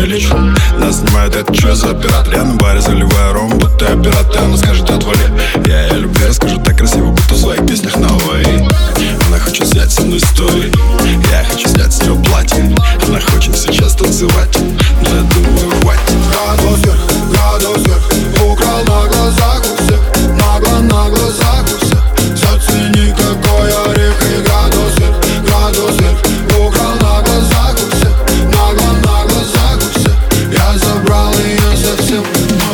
не лечу. Нас снимает это что за оператор? Я на баре заливаю ром, будто я пират. И она скажет отвали. Я ей любви расскажу так красиво, будто в своих песнях на Hawaii. Она хочет снять со мной истории, я хочу снять с нее платье. Она хочет сейчас танцевать, но я думаю, хватит. Градус вверх, украл на глазах у всех. На глазах у всех. Зацени, какой орех. И градус вверх, украл на глазах у всех. На глазах у всех. Я забрал ее совсем.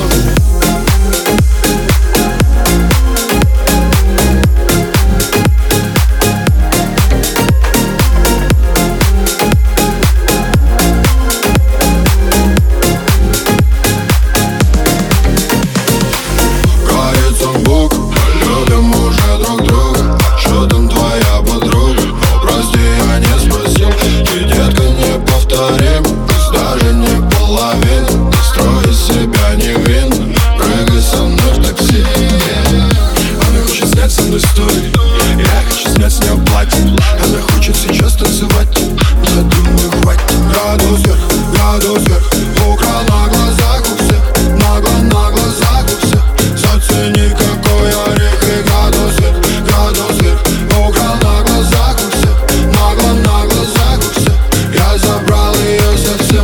Я хочу снять с нее платье. Она хочет сейчас танцевать, но я думаю, хватит. Градус вверх, украл на глазах у всех. На глазах у всех. Зацени, какой орех. И градус вверх, украл на глазах у всех. На глазах у всех. Я забрал ее совсем.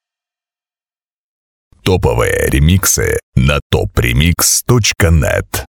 Топовые ремиксы на topremix.net.